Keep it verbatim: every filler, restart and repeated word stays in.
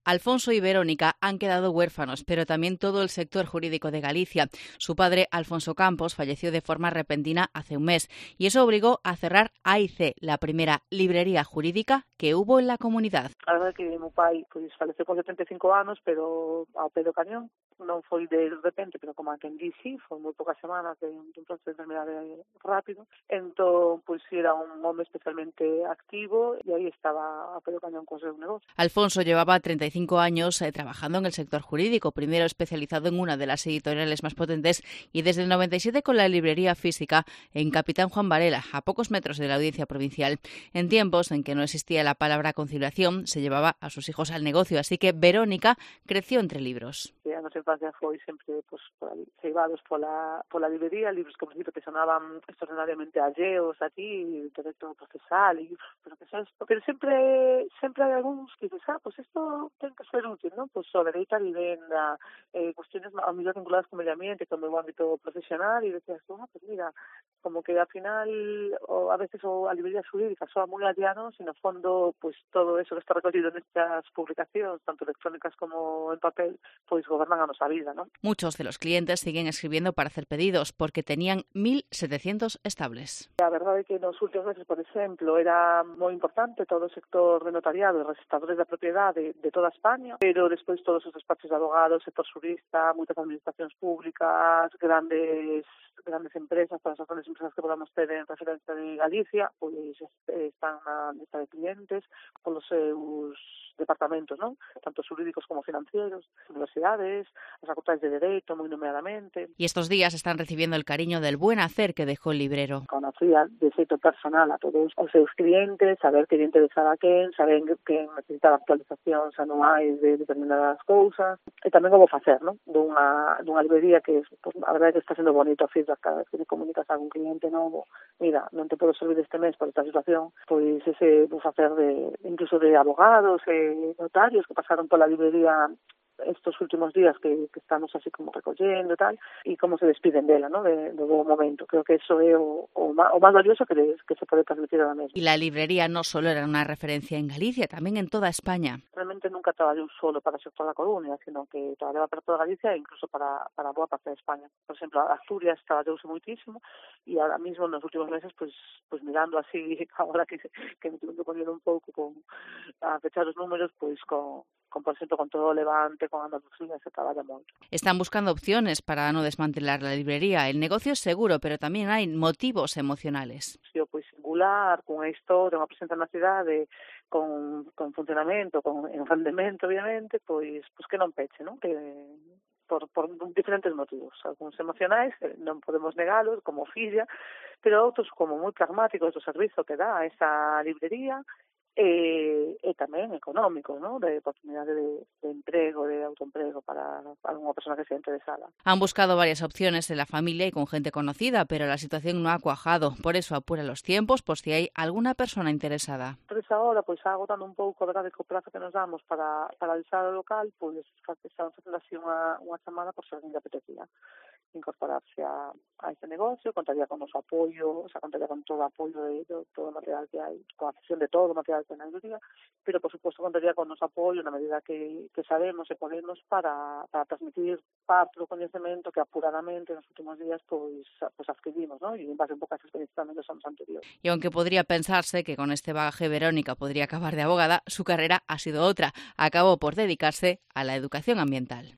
Alfonso y Verónica han quedado huérfanos, pero también todo el sector jurídico de Galicia. Su padre, Alfonso Campos, falleció de forma repentina hace un mes y eso obligó a cerrar A I C, la primera librería jurídica que hubo en la comunidad. A verdade é que meu pai pois, faleceu con setenta e cinco anos, pero ao pé do cañón. Non foi de repente, pero como a quen di, sí, foi moi poucas semanas de un proceso de enfermedade rápido. Entón, pois era un home especialmente activo e aí estaba ao pé do cañón con o seu negocio. Alfonso llevaba treinta y cinco años eh, trabajando en el sector jurídico, primero especializado en una de las editoriales más potentes y desde el noventa y siete con la librería física en Capitán Juan Varela, a pocos metros de la audiencia provincial. En tiempos en que no existía la palabra conciliación, se llevaba a sus hijos al negocio, así que Verónica creció entre libros. E a nosa infancia foi sempre pues, ceibados pola, pola librería, libros que ao principio te sonaban extraordinariamente alleos a ti, derecho procesal, e pero que é isto? Pero sempre sempre hai algúns que dices, ah, pues isto ten que ser útil, non? Pues o dereito a vivenda, eh, cuestiones a mellor vinculadas con medio ambiente, con o meu ámbito profesional, e decías, ah, pues mira, como que ao final, o, a veces o, a librería jurídica soa moi adiano, e no fondo, pues todo eso que está recollido nestas publicacións, tanto electrónicas como en papel, pois gobernan a nosa vida, ¿no? Muchos de los clientes siguen escribiendo para hacer pedidos porque tenían mil setecientos estables. A verdade é que nos últimos meses, por exemplo, era moi importante todo o sector de notariado e registradores da propiedade de toda España, pero despois todos os despachos de abogados, sector xurista, moitas administracións públicas, grandes grandes empresas, todas as grandes empresas que podamos ter en referencia de Galicia, pois están na lista de clientes polos seus departamentos, non? Tanto xurídicos como financieros, universidades, as facultades de Dereito, moi nomeadamente. Y estos días están recibiendo el cariño del buen hacer que dejó el librero. Conocía de xeito personal a todos os seus clientes, saber que lle interesaba a quen, saber que necesitaba actualizacións anuais de determinadas cousas, e tamén como facer, non? Dunha, dunha librería que, pues, a verdade é que está sendo bonito a feedback cada vez que me comunicas a algún cliente novo, mira, non te podo servir este mes por esta situación, pois ese vou facer de, incluso de abogados e notarios que pasaron pola librería estos últimos días que, que estamos así como recollendo e tal, e como se despiden dela, ¿no? De, de bo momento. Creo que eso é o, o, má, o máis valioso que, de, que se pode transmitir ahora mesmo. Y la librería no solo era una referencia en Galicia, tamén en toda España. Realmente nunca traballou solo para o sector da Coruña, sino que traballaba para toda Galicia e incluso para, para boa parte de España. Por exemplo, Asturias traballouse muitísimo e ahora mismo nos últimos meses, pues, pues mirando así, agora que, que me tuve que poner un pouco con, a fechar os números, pues con con, por exemplo, con todo o Levante, con Andalucía, se traballa moito. Están buscando opciones para no desmantelar la librería. El negocio es seguro, pero tamén hai motivos emocionales. Si, pois, singular, con a historia, unha presencia na cidade, con, con funcionamento, con en rendemento, obviamente, pois, pois que non peche, non? Que por, por diferentes motivos. Alguns emocionais, que non podemos negalos, como filla, pero outros como moi pragmáticos do servizo que dá esa librería, E, e tamén económico, ¿no? De oportunidade de, de emprego, de autoemprego para, para unha persona que sea interesada. Han buscado varias opciones en la familia y con gente conocida, pero la situación no ha cuajado. Por eso apura los tiempos por si hay alguna persona interesada. Por esa hora, pois, agotando un pouco, verdade, co prazo que nos damos para, para avisar o local, pois, estamos facendo así unha, unha chamada por se alguén que apetecía incorporarse a, a este negocio, contaría con noso apoio, o sea, contaría con todo o apoio de, de todo o material que hai, con a cesión de todo o material que hai na librería, pero, por suposto, contaría con noso apoio na medida que, que sabemos e podemos para, para transmitir parte do coñecemento que apuradamente nos últimos días pois, pois adquirimos, ¿no? E en base un pouco a esa experiencia tamén dos anos anteriores. Y aunque podría pensarse que con este bagaje Verónica podría acabar de abogada, su carrera ha sido otra. Acabó por dedicarse a la educación ambiental.